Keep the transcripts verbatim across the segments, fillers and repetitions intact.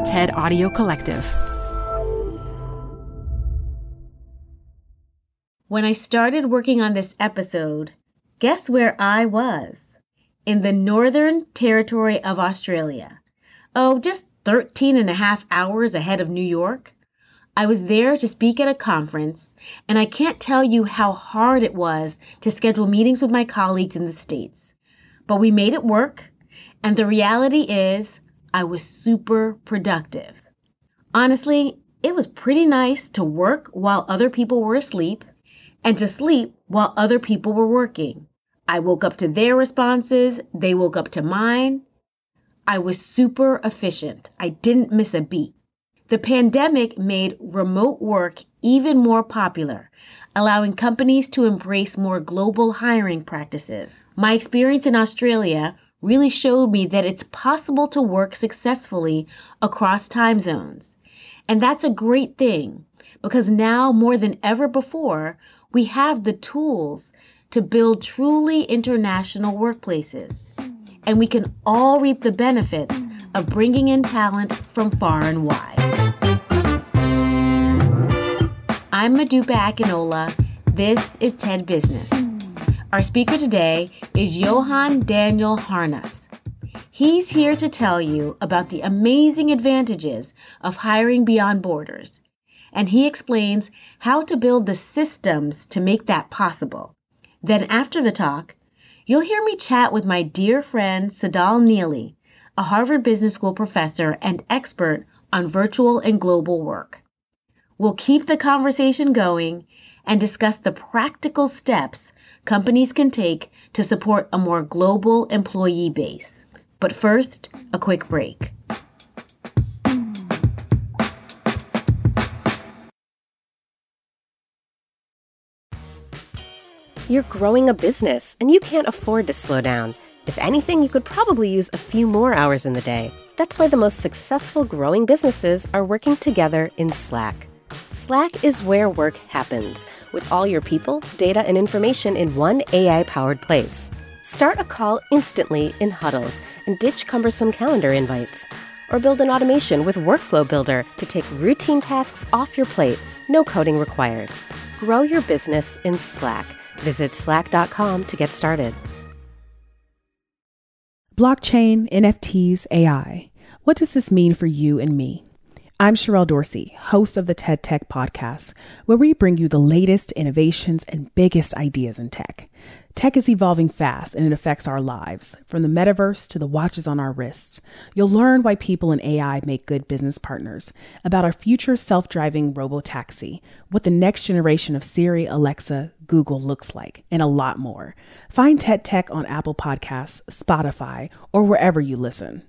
TED Audio Collective. When I started working on this episode, guess where I was? In the Northern Territory of Australia. Oh, just thirteen and a half hours ahead of New York. I was there to speak at a conference, and I can't tell you how hard it was to schedule meetings with my colleagues in the States. But we made it work, and the reality is I was super productive. Honestly, it was pretty nice to work while other people were asleep and to sleep while other people were working. I woke up to their responses, they woke up to mine. I was super efficient. I didn't miss a beat. The pandemic made remote work even more popular, allowing companies to embrace more global hiring practices. My experience in Australia really showed me that it's possible to work successfully across time zones. And that's a great thing, because now more than ever before, we have the tools to build truly international workplaces, and we can all reap the benefits of bringing in talent from far and wide. I'm Modupe Akinola. This is TED Business. Our speaker today is Johan Daniel Harnas. He's here to tell you about the amazing advantages of hiring beyond borders, and he explains how to build the systems to make that possible. Then after the talk, you'll hear me chat with my dear friend Tsedal Neeley, a Harvard Business School professor and expert on virtual and global work. We'll keep the conversation going and discuss the practical steps companies can take to support a more global employee base. But first, a quick break. You're growing a business, and you can't afford to slow down. If anything, you could probably use a few more hours in the day. That's why the most successful growing businesses are working together in Slack. Slack is where work happens, with all your people, data, and information in one A I-powered place. Start a call instantly in huddles and ditch cumbersome calendar invites. Or build an automation with Workflow Builder to take routine tasks off your plate, no coding required. Grow your business in Slack. Visit slack dot com to get started. Blockchain, N F Ts, A I. What does this mean for you and me? I'm Sherelle Dorsey, host of the TED Tech Podcast, where we bring you the latest innovations and biggest ideas in tech. Tech is evolving fast, and it affects our lives, from the metaverse to the watches on our wrists. You'll learn why people in A I make good business partners, about our future self-driving robo-taxi, what the next generation of Siri, Alexa, Google looks like, and a lot more. Find TED Tech on Apple Podcasts, Spotify, or wherever you listen.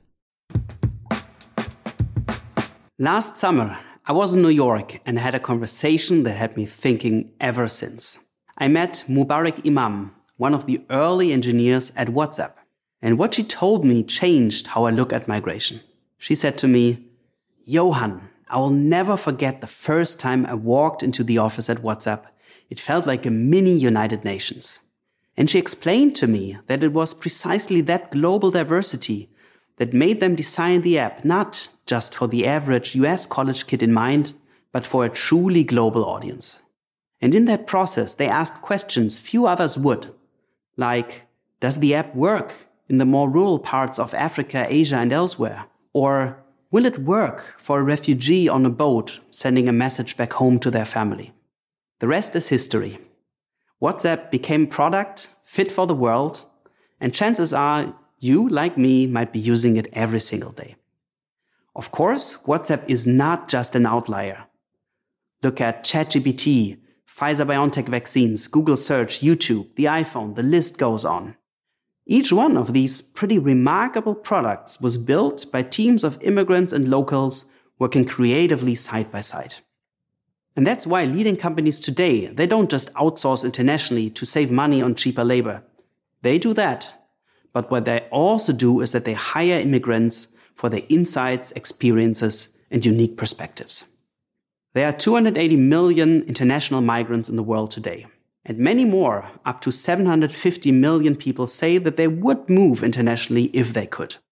Last summer, I was in New York and had a conversation that had me thinking ever since. I met Mubarak Imam, one of the early engineers at WhatsApp, and what she told me changed how I look at migration. She said to me, "Johan, I will never forget the first time I walked into the office at WhatsApp. It felt like a mini United Nations." And she explained to me that it was precisely that global diversity that made them design the app not just for the average U S college kid in mind, but for a truly global audience. And in that process, they asked questions few others would, like, does the app work in the more rural parts of Africa, Asia, and elsewhere? Or will it work for a refugee on a boat sending a message back home to their family? The rest is history. WhatsApp became a product fit for the world, and chances are you, like me, might be using it every single day. Of course, WhatsApp is not just an outlier. Look at ChatGPT, Pfizer-BioNTech vaccines, Google Search, YouTube, the iPhone, the list goes on. Each one of these pretty remarkable products was built by teams of immigrants and locals working creatively side by side. And that's why leading companies today, they don't just outsource internationally to save money on cheaper labor. They do that. But what they also do is that they hire immigrants for their insights, experiences, and unique perspectives. There are two hundred eighty million international migrants in the world today. And many more, up to seven hundred fifty million people, say that they would move internationally if they could.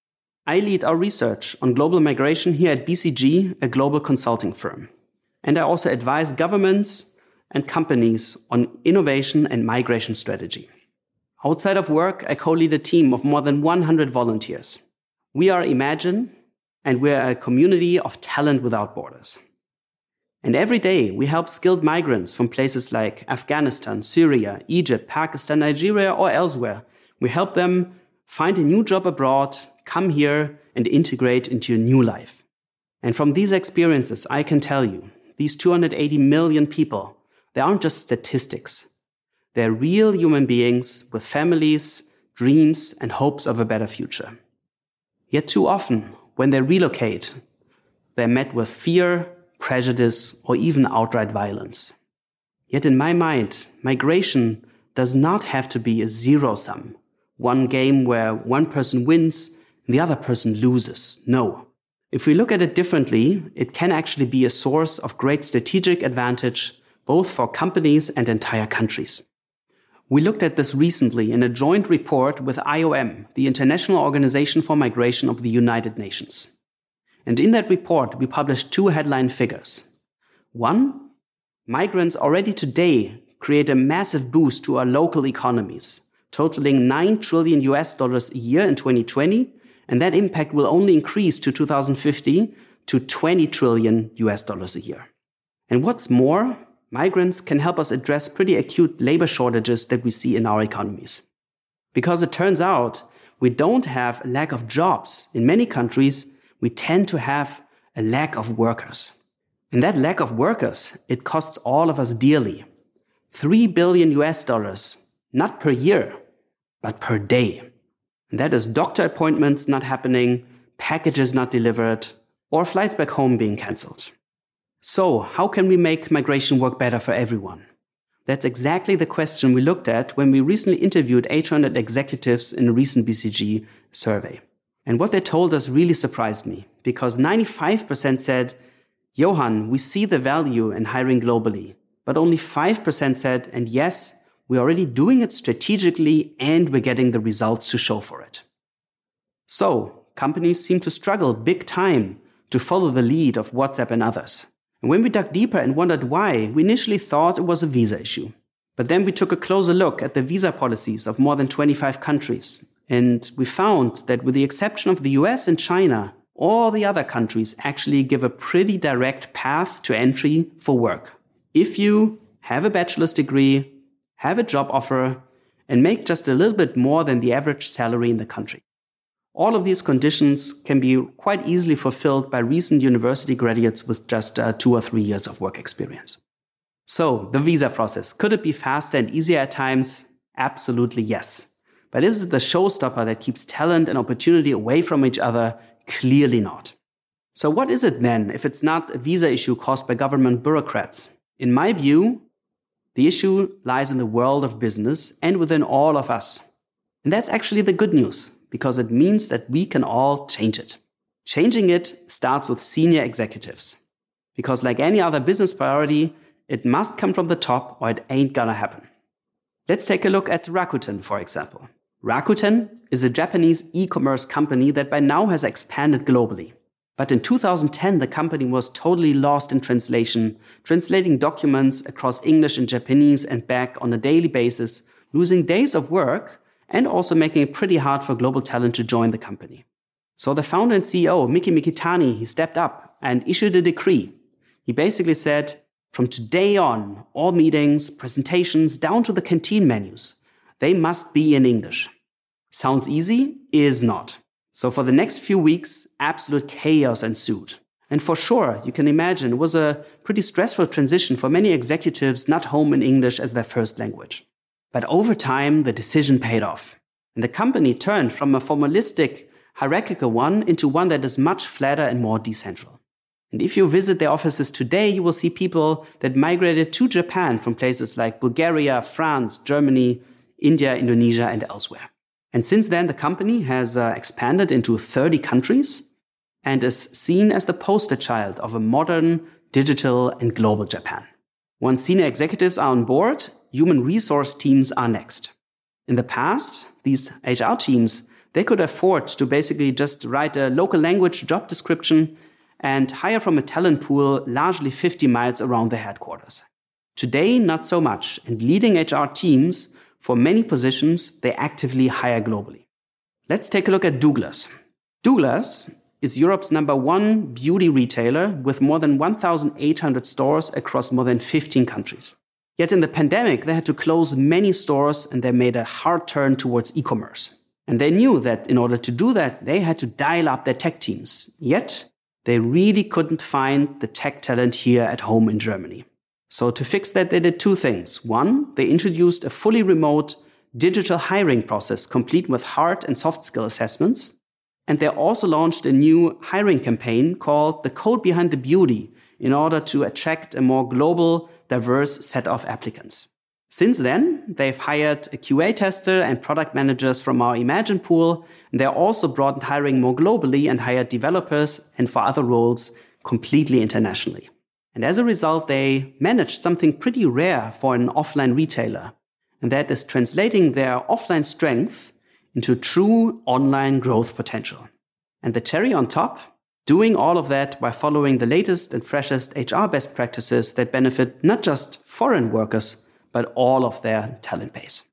I lead our research on global migration here at B C G, a global consulting firm. And I also advise governments and companies on innovation and migration strategy. Outside of work, I co-lead a team of more than one hundred volunteers. We are Imagine, and we are a community of talent without borders. And every day, we help skilled migrants from places like Afghanistan, Syria, Egypt, Pakistan, Nigeria, or elsewhere. We help them find a new job abroad, come here, and integrate into a new life. And from these experiences, I can tell you, these two hundred eighty million people, they aren't just statistics. They're real human beings with families, dreams, and hopes of a better future. Yet too often, when they relocate, they're met with fear, prejudice, or even outright violence. Yet in my mind, migration does not have to be a zero-sum, one game where one person wins and the other person loses. No. If we look at it differently, it can actually be a source of great strategic advantage, both for companies and entire countries. We looked at this recently in a joint report with I O M, the International Organization for Migration of the United Nations. And in that report, we published two headline figures. One, migrants already today create a massive boost to our local economies, totaling nine trillion U S dollars a year in twenty twenty, and that impact will only increase to two thousand fifty to twenty trillion U S dollars a year. And what's more, migrants can help us address pretty acute labor shortages that we see in our economies. Because it turns out we don't have a lack of jobs. In many countries, we tend to have a lack of workers. And that lack of workers, it costs all of us dearly. Three billion U S dollars, not per year, but per day. And that is doctor appointments not happening, packages not delivered, or flights back home being cancelled. So, how can we make migration work better for everyone? That's exactly the question we looked at when we recently interviewed eight hundred executives in a recent B C G survey. And what they told us really surprised me, because ninety-five percent said, Johan, we see the value in hiring globally, but only five percent said, and yes, we're already doing it strategically and we're getting the results to show for it. So, companies seem to struggle big time to follow the lead of WhatsApp and others. And when we dug deeper and wondered why, we initially thought it was a visa issue. But then we took a closer look at the visa policies of more than twenty-five countries. And we found that with the exception of the U S and China, all the other countries actually give a pretty direct path to entry for work. If you have a bachelor's degree, have a job offer, and make just a little bit more than the average salary in the country. All of these conditions can be quite easily fulfilled by recent university graduates with just uh, two or three years of work experience. So, the visa process, could it be faster and easier at times? Absolutely yes. But is it the showstopper that keeps talent and opportunity away from each other? Clearly not. So what is it then if it's not a visa issue caused by government bureaucrats? In my view, the issue lies in the world of business and within all of us. And that's actually the good news, because it means that we can all change it. Changing it starts with senior executives. Because like any other business priority, it must come from the top or it ain't gonna happen. Let's take a look at Rakuten, for example. Rakuten is a Japanese e-commerce company that by now has expanded globally. But in two thousand ten, the company was totally lost in translation, translating documents across English and Japanese and back on a daily basis, losing days of work and also making it pretty hard for global talent to join the company. So the founder and C E O, Miki Mikitani, he stepped up and issued a decree. He basically said, from today on, all meetings, presentations, down to the canteen menus, they must be in English. Sounds easy? Is not. So for the next few weeks, absolute chaos ensued. And for sure, you can imagine, it was a pretty stressful transition for many executives not home in English as their first language. But over time, the decision paid off. And the company turned from a formalistic, hierarchical one into one that is much flatter and more decentral. And if you visit their offices today, you will see people that migrated to Japan from places like Bulgaria, France, Germany, India, Indonesia, and elsewhere. And since then, the company has uh, expanded into thirty countries and is seen as the poster child of a modern, digital, and global Japan. Once senior executives are on board, human resource teams are next. In the past, these H R teams, they could afford to basically just write a local language job description and hire from a talent pool largely fifty miles around their headquarters. Today, not so much, and leading H R teams for many positions, they actively hire globally. Let's take a look at Douglas. Douglas is Europe's number one beauty retailer with more than one thousand eight hundred stores across more than fifteen countries. Yet in the pandemic, they had to close many stores and they made a hard turn towards e-commerce. And they knew that in order to do that, they had to dial up their tech teams. Yet they really couldn't find the tech talent here at home in Germany. So to fix that, they did two things. One, they introduced a fully remote digital hiring process complete with hard and soft skill assessments. And they also launched a new hiring campaign called The Code Behind the Beauty in order to attract a more global, diverse set of applicants. Since then, they've hired a Q A tester and product managers from our Imagine pool. And they also broadened hiring more globally and hired developers and for other roles completely internationally. And as a result, they managed something pretty rare for an offline retailer. And that is translating their offline strength into true online growth potential. And the cherry on top, doing all of that by following the latest and freshest H R best practices that benefit not just foreign workers, but all of their talent base.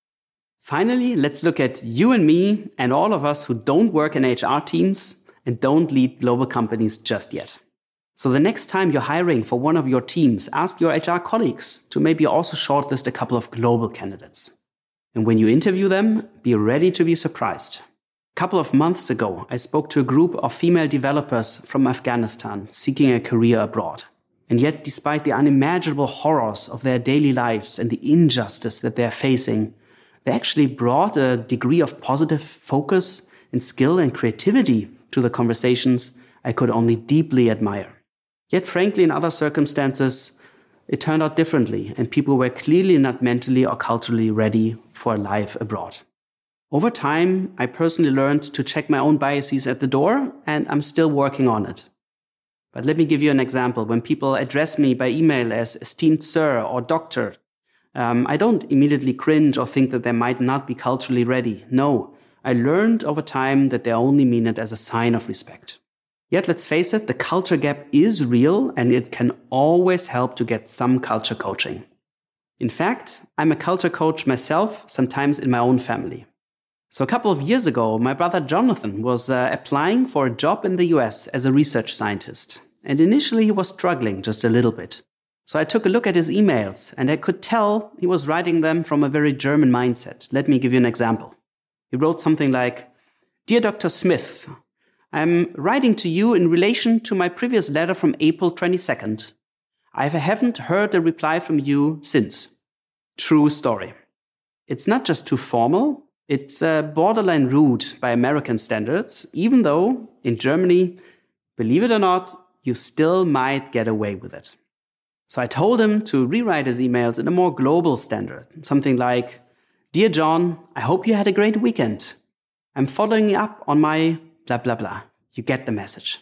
Finally, let's look at you and me and all of us who don't work in H R teams and don't lead global companies just yet. So the next time you're hiring for one of your teams, ask your H R colleagues to maybe also shortlist a couple of global candidates. And when you interview them, be ready to be surprised. A couple of months ago, I spoke to a group of female developers from Afghanistan seeking a career abroad. And yet, despite the unimaginable horrors of their daily lives and the injustice that they're facing, they actually brought a degree of positive focus and skill and creativity to the conversations I could only deeply admire. Yet, frankly, in other circumstances, it turned out differently, and people were clearly not mentally or culturally ready for a life abroad. Over time, I personally learned to check my own biases at the door, and I'm still working on it. But let me give you an example. When people address me by email as esteemed sir or doctor, um, I don't immediately cringe or think that they might not be culturally ready. No, I learned over time that they only mean it as a sign of respect. Yet, let's face it, the culture gap is real and it can always help to get some culture coaching. In fact, I'm a culture coach myself, sometimes in my own family. So a couple of years ago, my brother Jonathan was uh, applying for a job in the U S as a research scientist. And initially he was struggling just a little bit. So I took a look at his emails and I could tell he was writing them from a very German mindset. Let me give you an example. He wrote something like, "Dear Doctor Smith, I'm writing to you in relation to my previous letter from April twenty-second. I haven't heard a reply from you since." True story. It's not just too formal, it's uh, borderline rude by American standards, even though in Germany, believe it or not, you still might get away with it. So I told him to rewrite his emails in a more global standard, something like, "Dear John, I hope you had a great weekend. I'm following up on my blah, blah, blah." You get the message.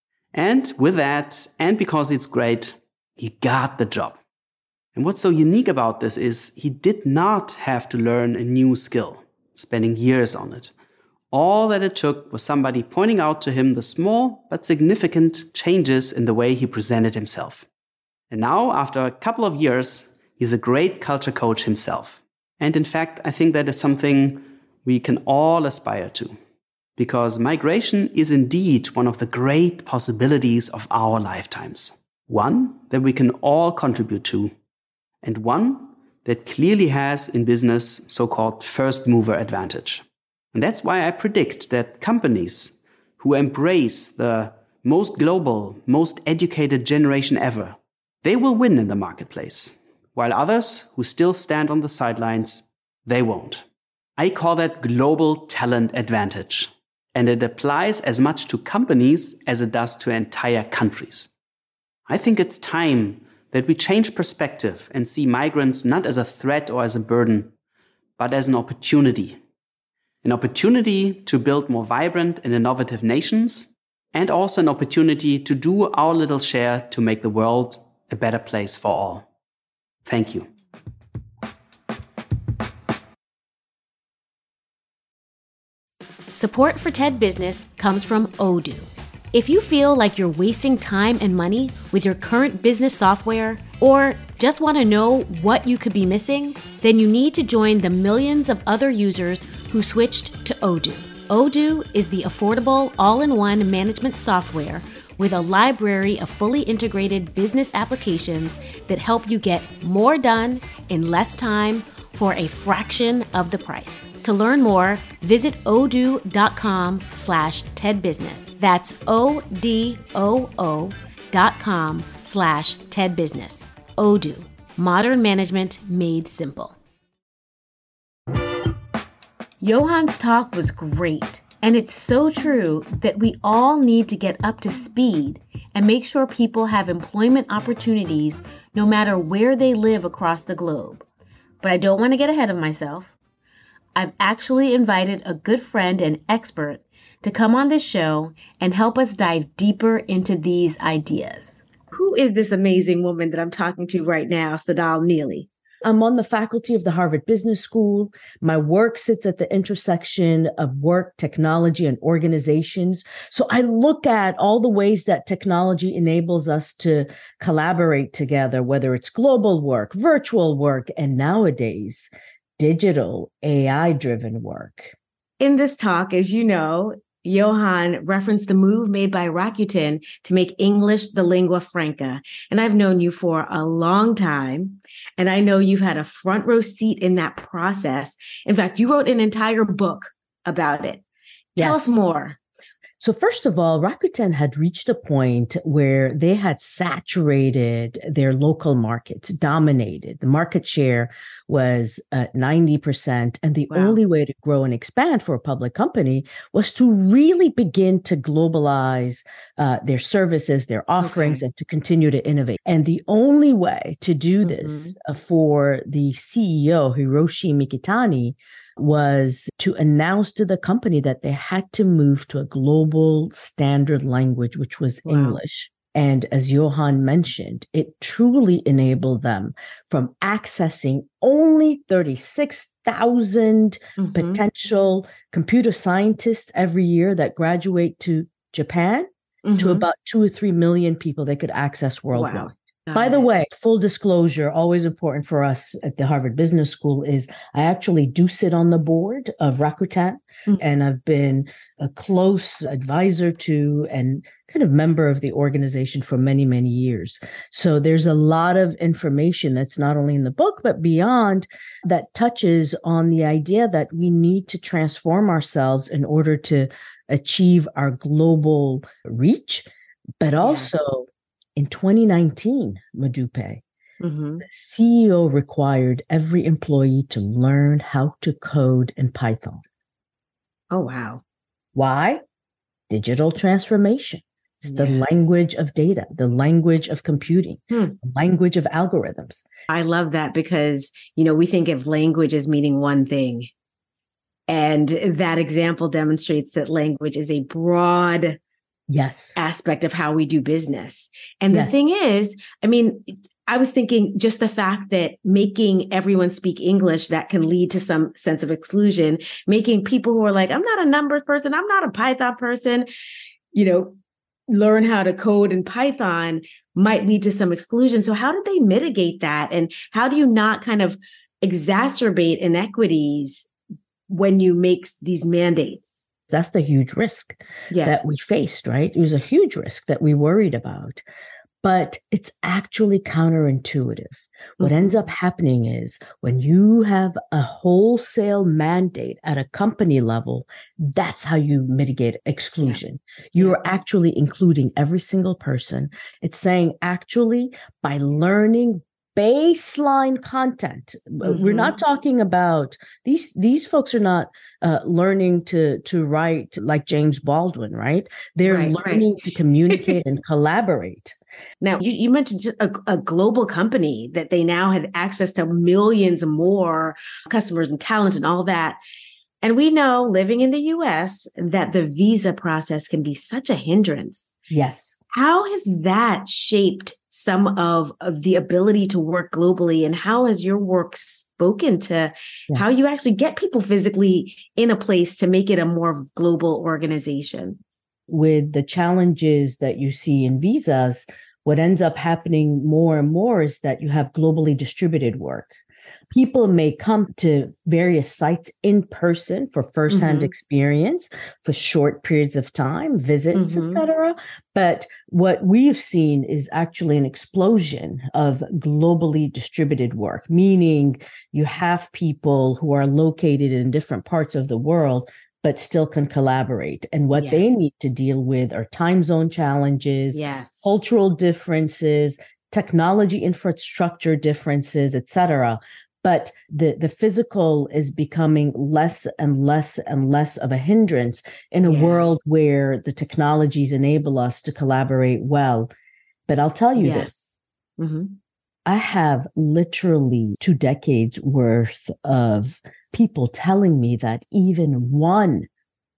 And with that, and because it's great, he got the job. And what's so unique about this is he did not have to learn a new skill, spending years on it. All that it took was somebody pointing out to him the small but significant changes in the way he presented himself. And now, after a couple of years, he's a great culture coach himself. And in fact, I think that is something we can all aspire to. Because migration is indeed one of the great possibilities of our lifetimes. One that we can all contribute to. And one that clearly has in business so-called first mover advantage. And that's why I predict that companies who embrace the most global, most educated generation ever, they will win in the marketplace. While others who still stand on the sidelines, they won't. I call that global talent advantage. And it applies as much to companies as it does to entire countries. I think it's time that we change perspective and see migrants not as a threat or as a burden, but as an opportunity. An opportunity to build more vibrant and innovative nations, and also an opportunity to do our little share to make the world a better place for all. Thank you. Support for TED Business comes from Odoo. If you feel like you're wasting time and money with your current business software, or just want to know what you could be missing, then you need to join the millions of other users who switched to Odoo. Odoo is the affordable all-in-one management software with a library of fully integrated business applications that help you get more done in less time for a fraction of the price. To learn more, visit odoo.com slash tedbusiness. That's O-D-O-O dot com slash tedbusiness. Odoo, modern management made simple. Johan's talk was great, and it's so true that we all need to get up to speed and make sure people have employment opportunities no matter where they live across the globe. But I don't want to get ahead of myself. I've actually invited a good friend and expert to come on this show and help us dive deeper into these ideas. Who is this amazing woman that I'm talking to right now, Tsedal Neely? I'm on the faculty of the Harvard Business School. My work sits at the intersection of work, technology, and organizations. So I look at all the ways that technology enables us to collaborate together, whether it's global work, virtual work, and nowadays, digital A I-driven work. In this talk, as you know, Johan referenced the move made by Rakuten to make English the lingua franca. And I've known you for a long time, and I know you've had a front row seat in that process. In fact, you wrote an entire book about it. Tell Yes. us more. So first of all, Rakuten had reached a point where they had saturated their local markets, dominated. The market share was at ninety percent. And the Wow. only way to grow and expand for a public company was to really begin to globalize uh, their services, their offerings, Okay. and to continue to innovate. And the only way to do this uh, for the C E O, Hiroshi Mikitani, was to announce to the company that they had to move to a global standard language, which was Wow. English. And as Johan mentioned, it truly enabled them from accessing only thirty-six thousand Mhm. potential computer scientists every year that graduate to Japan to Mhm. about two or three million people they could access worldwide. Wow. Got By the it. way, full disclosure, always important for us at the Harvard Business School is I actually do sit on the board of Rakuten, Mhm. and I've been a close advisor to and kind of member of the organization for many, many years. So there's a lot of information that's not only in the book, but beyond that touches on the idea that we need to transform ourselves in order to achieve our global reach, but also in twenty nineteen, Modupe, Mhm. the C E O required every employee to learn how to code in Python. Oh, wow. Why? Digital transformation. It's the Yeah. language of data, the language of computing, Hmm. the language of algorithms. I love that because, you know, we think of language as meaning one thing. And that example demonstrates that language is a broad Yes. aspect of how we do business. And the Yes. thing is, I mean, I was thinking just the fact that making everyone speak English, that can lead to some sense of exclusion, making people who are like, I'm not a numbers person, I'm not a Python person, you know, learn how to code in Python might lead to some exclusion. So how did they mitigate that? And how do you not kind of exacerbate inequities when you make these mandates? That's the huge risk Yeah. that we faced, right? It was a huge risk that we worried about. But it's actually counterintuitive. What ends Mhm. up happening is when you have a wholesale mandate at a company level, that's how you mitigate exclusion. You're actually including every single person. It's saying actually by learning baseline content. Mm-hmm. We're not talking about these, these folks are not uh, learning to, to write like James Baldwin, right? They're right, learning right. to communicate and collaborate. Now, you, you mentioned just a, a global company that they now had access to millions more customers and talent and all that. And we know living in the U S that the visa process can be such a hindrance. Yes. How has that shaped some of, of the ability to work globally? And how has your work spoken to yeah. how you actually get people physically in a place to make it a more global organization? With the challenges that you see in visas, what ends up happening more and more is that you have globally distributed work. People may come to various sites in person for firsthand mm-hmm. experience for short periods of time, visits, mm-hmm. et cetera. But what we've seen is actually an explosion of globally distributed work, meaning you have people who are located in different parts of the world, but still can collaborate. And what yeah. they need to deal with are time zone challenges, yes. cultural differences, technology infrastructure differences, et cetera. But the, the physical is becoming less and less and less of a hindrance in a yeah. world where the technologies enable us to collaborate well. But I'll tell you yeah. this. Mm-hmm. I have literally two decades worth of people telling me that even one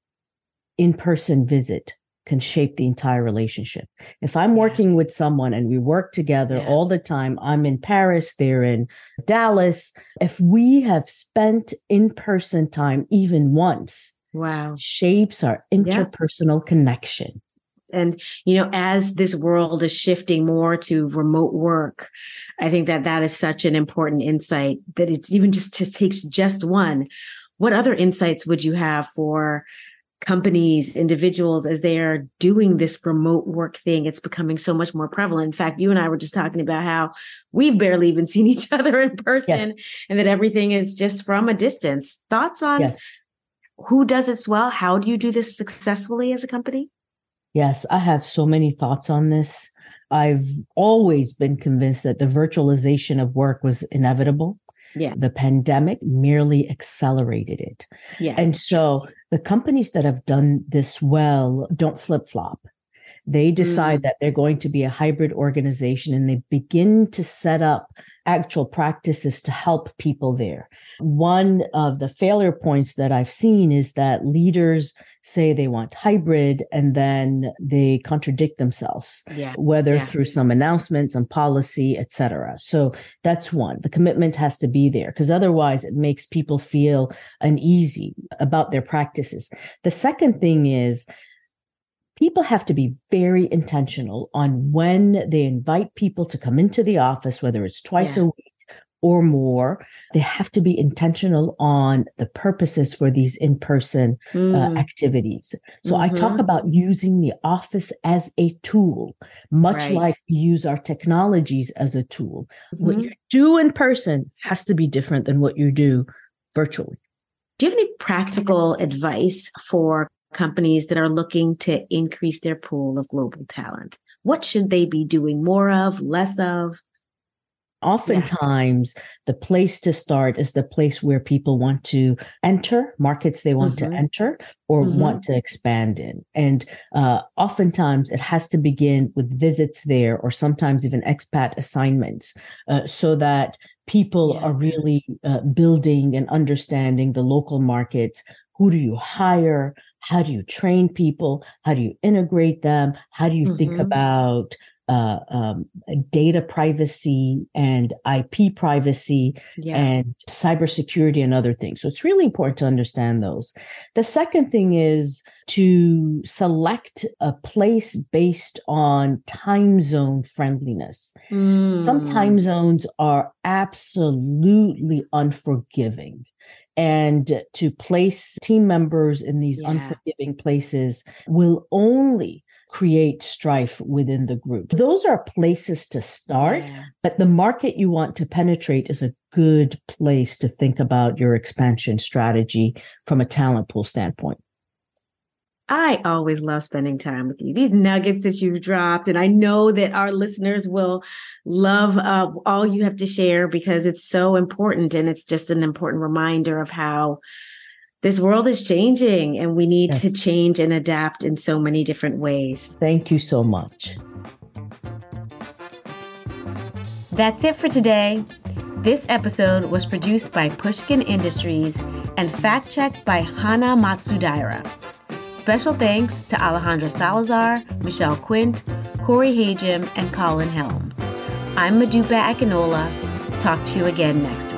in-person visit can shape the entire relationship. If I'm yeah. working with someone and we work together yeah. all the time, I'm in Paris, they're in Dallas. If we have spent in-person time even once, wow, shapes our interpersonal yeah. connection. And, you know, as this world is shifting more to remote work, I think that that is such an important insight that it's even just, just takes just one. What other insights would you have for companies, individuals, as they are doing this remote work thing? It's becoming so much more prevalent. In fact, you and I were just talking about how we've barely even seen each other in person yes. and that everything is just from a distance. Thoughts on yes. who does it well? How do you do this successfully as a company? Yes, I have so many thoughts on this. I've always been convinced that the virtualization of work was inevitable. Yeah. The pandemic merely accelerated it. Yeah. And so the companies that have done this well don't flip-flop. They decide mm. that they're going to be a hybrid organization and they begin to set up actual practices to help people there. One of the failure points that I've seen is that leaders say they want hybrid and then they contradict themselves, yeah. whether yeah. through some announcements on policy, et cetera. So that's one. The commitment has to be there because otherwise it makes people feel uneasy about their practices. The second thing is people have to be very intentional on when they invite people to come into the office, whether it's twice yeah. a week or more. They have to be intentional on the purposes for these in-person mm. uh, activities. So mm-hmm. I talk about using the office as a tool, much right. like we use our technologies as a tool. Mm-hmm. What you do in person has to be different than what you do virtually. Do you have any practical advice for companies that are looking to increase their pool of global talent? What should they be doing more of, less of? Oftentimes, yeah. the place to start is the place where people want to enter, markets they want mm-hmm. to enter or mm-hmm. want to expand in. And uh, oftentimes it has to begin with visits there or sometimes even expat assignments uh, so that people yeah. are really uh, building and understanding the local markets. Who do you hire? How do you train people? How do you integrate them? How do you mm-hmm. think about uh, um, data privacy and I P privacy yeah. and cybersecurity and other things? So it's really important to understand those. The second thing is to select a place based on time zone friendliness. Mm. Some time zones are absolutely unforgiving. And to place team members in these yeah. unforgiving places will only create strife within the group. Those are places to start, yeah. but the market you want to penetrate is a good place to think about your expansion strategy from a talent pool standpoint. I always love spending time with you. These nuggets that you've dropped, and I know that our listeners will love uh, all you have to share because it's so important, and it's just an important reminder of how this world is changing, and we need yes. to change and adapt in so many different ways. Thank you so much. That's it for today. This episode was produced by Pushkin Industries and fact-checked by Hana Matsudaira. Special thanks to Alejandra Salazar, Michelle Quint, Corey Hajim, and Colin Helms. I'm Modupe Akinola. Talk to you again next week.